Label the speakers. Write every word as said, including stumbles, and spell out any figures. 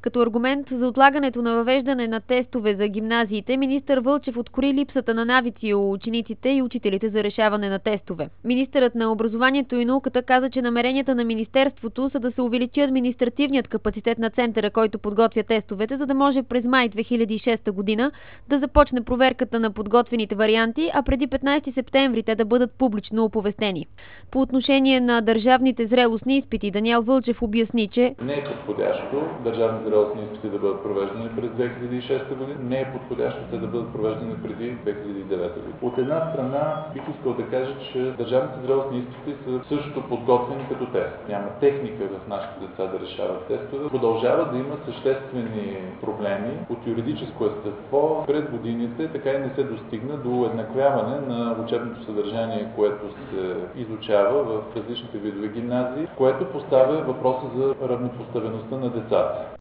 Speaker 1: Като аргумент за отлагането на въвеждане на тестове за гимназиите, министър Вълчев открои липсата на навици у учениците и учителите за решаване на тестове. Министърът на образованието и науката каза, че намеренията на министерството са да се увеличи административният капацитет на центъра, който подготвя тестовете, за да може през май две хиляди и шеста година да започне проверката на подготвените варианти, а преди петнайсети септември те да бъдат публично оповестени. По отношение на държавните зрелостни изпити, Даниел Вълчев обясни, че
Speaker 2: не е подходящо държавни зрелостни изпити да бъдат провеждани през две хиляди и шеста година, не е подходящо те да бъдат провеждани преди две хиляди и девета година. От една страна бих искал да кажа, че държавните зрелостни изпити са също подготвени като тест. Няма техника в нашите деца да решават тестове. Продължава да има съществени проблеми от юридическо естество. Пред годините така и не се достигна до уеднаквяване на учебното съдържание, което се изучава в различните видове гимназии, което поставя въпроса за равнопоставеността на децата.